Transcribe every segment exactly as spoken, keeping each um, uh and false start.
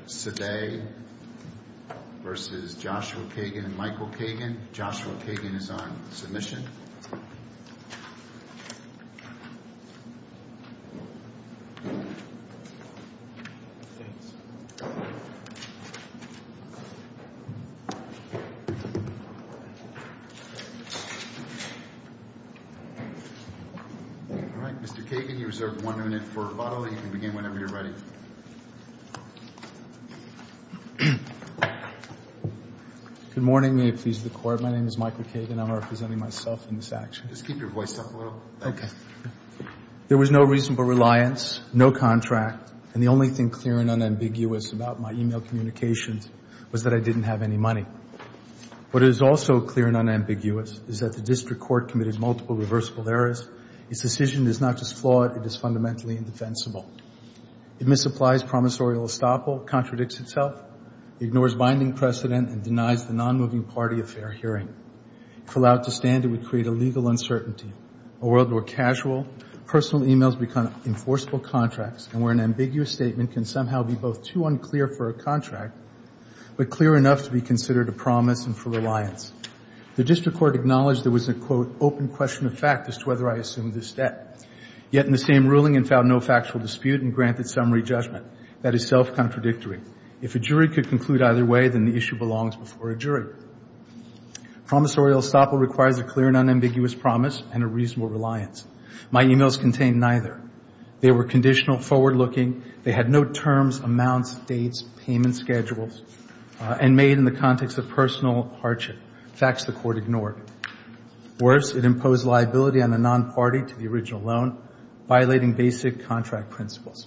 Sadeh versus Joshua Kagan and Michael Kagan. Joshua Kagan is on submission. All right, Mister Kagan, you reserve one minute for rebuttal. You can begin whenever you're ready. Good morning. May it please the Court. My name is Michael Kagan. I'm representing myself in this action. Just keep your voice up a little. Thank okay. You. There was no reasonable reliance, no contract, and the only thing clear and unambiguous about my email communications was that I didn't have any money. What is also clear and unambiguous is that the district court committed multiple reversible errors. Its decision is not just flawed, it is fundamentally indefensible. It misapplies promisorial estoppel, contradicts itself, ignores binding precedent, and denies the non-moving party a fair hearing. If allowed to stand, it would create a legal uncertainty, a world where casual, personal emails become enforceable contracts, and where an ambiguous statement can somehow be both too unclear for a contract, but clear enough to be considered a promise and for reliance. The district court acknowledged there was a, quote, open question of fact as to whether I assumed this debt. Yet in the same ruling and found no factual dispute and granted summary judgment. That is self-contradictory. If a jury could conclude either way, then the issue belongs before a jury. Promisorial estoppel requires a clear and unambiguous promise and a reasonable reliance. My emails contained neither. They were conditional, forward-looking. They had no terms, amounts, dates, payment schedules, uh, and made in the context of personal hardship, facts the court ignored. Worse, it imposed liability on a non-party to the original loan, violating basic contract principles.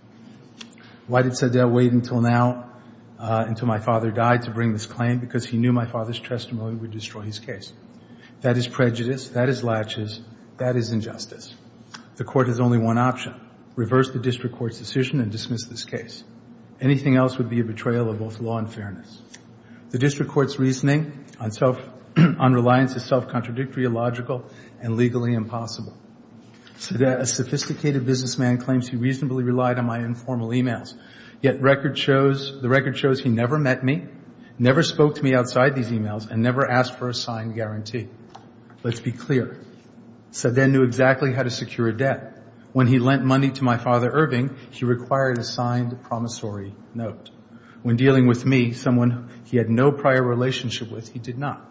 Why did Sadeh wait until now, uh, until my father died to bring this claim? Because he knew my father's testimony would destroy his case. That is prejudice. That is laches. That is injustice. The court has only one option. Reverse the district court's decision and dismiss this case. Anything else would be a betrayal of both law and fairness. The district court's reasoning on self, on reliance is self-contradictory, illogical, and legally impossible. Sadeh, a sophisticated businessman, claims he reasonably relied on my informal emails. Yet record shows, the record shows he never met me, never spoke to me outside these emails, and never asked for a signed guarantee. Let's be clear. Sadeh knew exactly how to secure a debt. When he lent money to my father Irving, he required a signed promissory note. When dealing with me, someone he had no prior relationship with, he did not.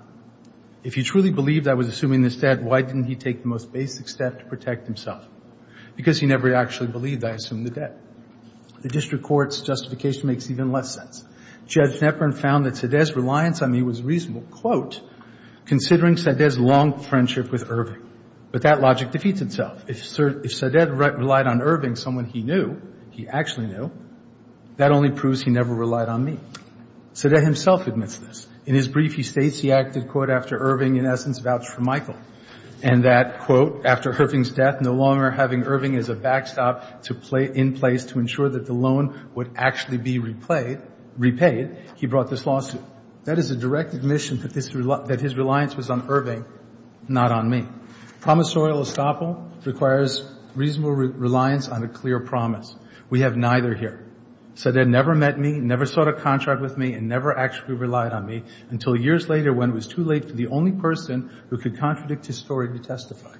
If he truly believed I was assuming this debt, why didn't he take the most basic step to protect himself? Because he never actually believed I assumed the debt. The district court's justification makes even less sense. Judge Knepper found that Sadeh's reliance on me was reasonable, quote, considering Sadeh's long friendship with Irving. But that logic defeats itself. If, Sir, if Sadeh relied on Irving, someone he knew, he actually knew, that only proves he never relied on me. Sadeh himself admits this. In his brief, he states he acted, quote, after Irving, in essence, vouched for Michael. And that, quote, after Irving's death, no longer having Irving as a backstop to play in place to ensure that the loan would actually be repaid, repaid, he brought this lawsuit. That is a direct admission that, this, that his reliance was on Irving, not on me. Promisorial estoppel requires reasonable re- reliance on a clear promise. We have neither here. Sadeh never met me, never sought a contract with me, and never actually relied on me until years later when it was too late for the only person who could contradict his story to testify.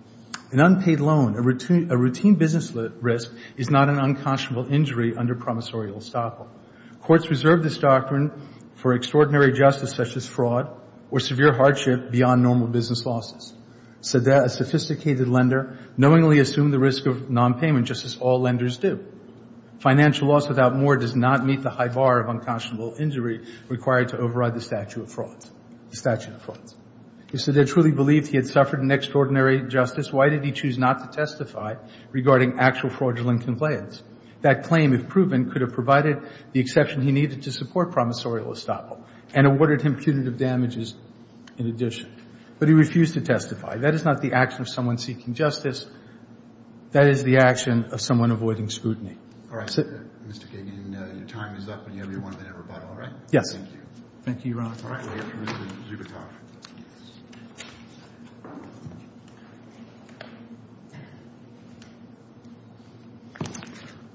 An unpaid loan, a routine, a routine business li- risk, is not an unconscionable injury under promisorial estoppel. Courts reserve this doctrine for extraordinary justice such as fraud or severe hardship beyond normal business losses. Sadeh, a sophisticated lender, knowingly assumed the risk of non-payment just as all lenders do. Financial loss without more does not meet the high bar of unconscionable injury required to override the statute of frauds. The statute of frauds. If Sadeh truly believed he had suffered an extraordinary justice, why did he choose not to testify regarding actual fraudulent complaints? That claim, if proven, could have provided the exception he needed to support promisorial estoppel and awarded him punitive damages in addition. But he refused to testify. That is not the action of someone seeking justice. That is the action of someone avoiding scrutiny. All right, so, uh, Mister Kagan, uh, your time is up and you have your one-minute rebuttal, all right? Yes. Thank you. Thank you, Your Honor. All right, we'll hear from Mister Zubitov.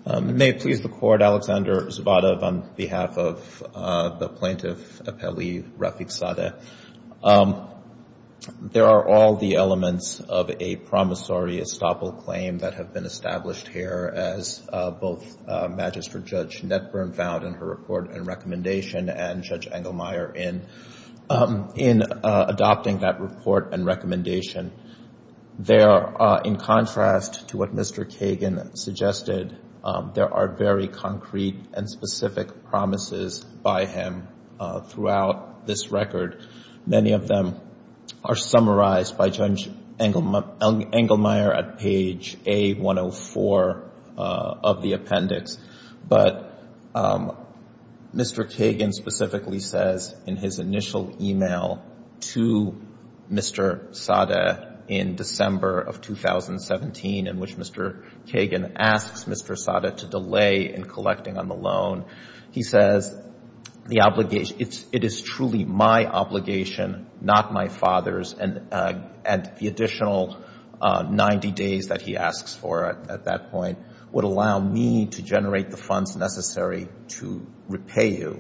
Um, may it please the Court, Alexander Zubadov on behalf of uh, the plaintiff appellee Rafiq Sadeh. Um, there are all the elements of a promissory estoppel claim that have been established here, as uh, both uh, Magistrate Judge Netburn found in her report and recommendation, and Judge Engelmeyer in um, in uh, adopting that report and recommendation. There, uh, in contrast to what Mister Kagan suggested, um, there are very concrete and specific promises by him uh, throughout this record. Many of them are summarized by Judge Engelmeyer at page A one oh four uh, of the appendix. But um, Mister Kagan specifically says in his initial email to Mister Sadeh in December of two thousand seventeen, in which Mister Kagan asks Mister Sadeh to delay in collecting on the loan, he says, the obligation, it's, it is truly my obligation, not my father's, and, uh, and the additional uh, ninety days that he asks for at, at that point would allow me to generate the funds necessary to repay you.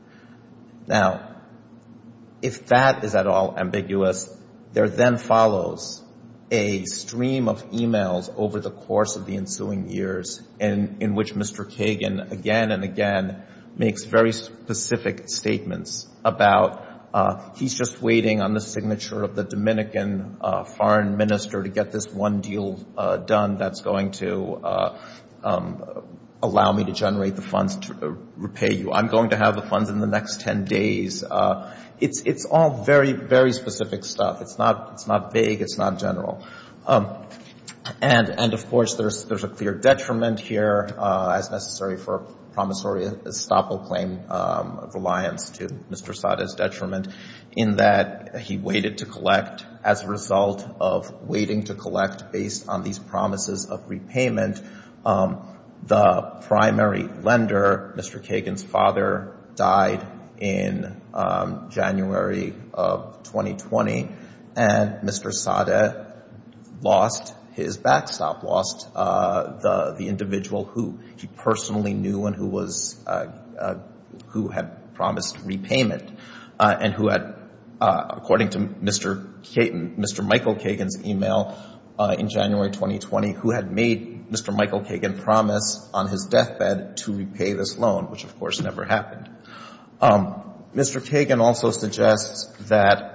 Now, if that is at all ambiguous, there then follows a stream of emails over the course of the ensuing years in, in which Mister Kagan again and again makes very specific statements about uh, he's just waiting on the signature of the Dominican uh, foreign minister to get this one deal uh, done that's going to uh, um, allow me to generate the funds to uh, repay you. I'm going to have the funds in the next ten days. Uh, it's it's all very, very specific stuff. It's not it's not vague. It's not general. Um, and and of course, there's there's a clear detriment here uh, as necessary for a promissory estoppel claim, um, reliance to Mister Sadeh's detriment, in that he waited to collect as a result of waiting to collect based on these promises of repayment. Um, the primary lender, Mister Kagan's father, died in um, January of twenty twenty, and Mister Sadeh lost his backstop, lost uh, the the individual who he personally knew and who was uh, uh, who had promised repayment, uh, and who had, uh, according to Mister Kagan, Mister Michael Kagan's email uh, in January twenty twenty, who had made Mister Michael Kagan promise on his deathbed to repay this loan, which of course never happened. Um, Mister Kagan also suggests that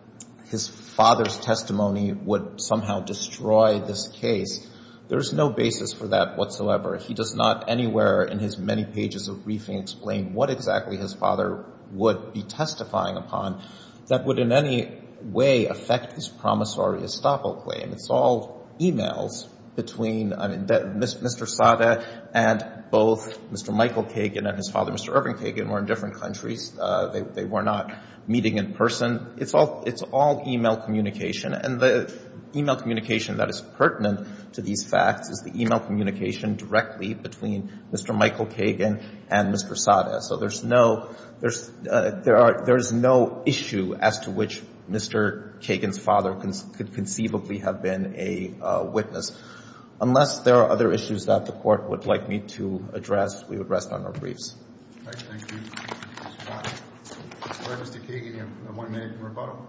his father's testimony would somehow destroy this case. There's no basis for that whatsoever. He does not anywhere in his many pages of briefing explain what exactly his father would be testifying upon that would in any way affect his promissory estoppel claim. It's all emails between, I mean, Mister Sadeh and both Mister Michael Kagan and his father, Mister Irving Kagan, were in different countries. Uh, they, they were not meeting in person. It's all, it's all email communication. And the email communication that is pertinent to these facts is the email communication directly between Mister Michael Kagan and Mister Sadeh. So there's no, there's, uh, there are, there's no issue as to which Mister Kagan's father con- could conceivably have been a uh, witness. Unless there are other issues that the Court would like me to address, we would rest on our briefs. All right, thank you. All right, Mister Kagan, you have one minute in rebuttal.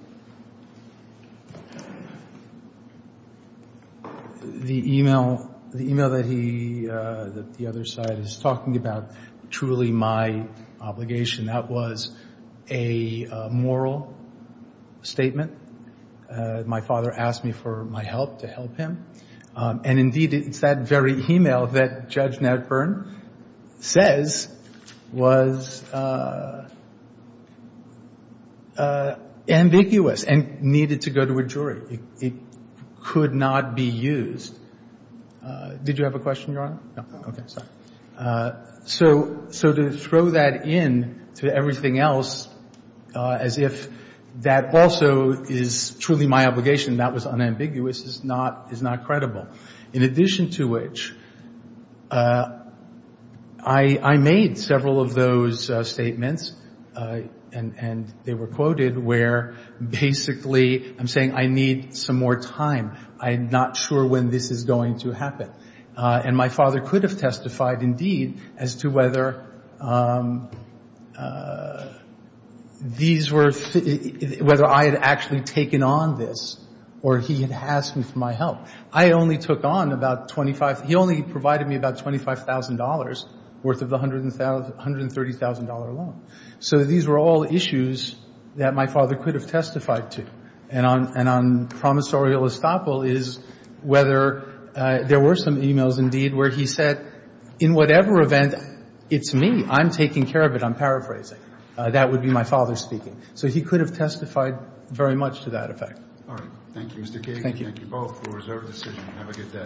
The email, the email that he, uh, that the other side is talking about, truly my obligation. That was a uh, moral statement. Uh, my father asked me for my help to help him. Um, and indeed, it's that very email that Judge Netburn says was uh, uh, ambiguous and needed to go to a jury. It, it could not be used. Uh, did you have a question, Your Honor? No. Okay, sorry. Uh, so, so to throw that in to everything else, uh, as if that also is truly my obligation, that was unambiguous, is not is not credible. In addition to which, uh, I, I made several of those uh, statements, uh, and, and they were quoted, where basically I'm saying I need some more time. I'm not sure when this is going to happen. Uh, and my father could have testified, indeed, as to whether um, uh, these were th- whether I had actually taken on this or he had asked me for my help. I only took on about twenty-five. He only provided me about twenty-five thousand dollars worth of the one hundred thirty thousand dollars loan. So these were all issues that my father could have testified to. And on and on promisorial estoppel is whether uh, there were some emails, indeed, where he said, in whatever event, it's me. I'm taking care of it. I'm paraphrasing. Uh, that would be my father speaking. So he could have testified very much to that effect. All right. Thank you, Mister Kagan. Thank you. Thank you both for a reserved decision. Have a good day.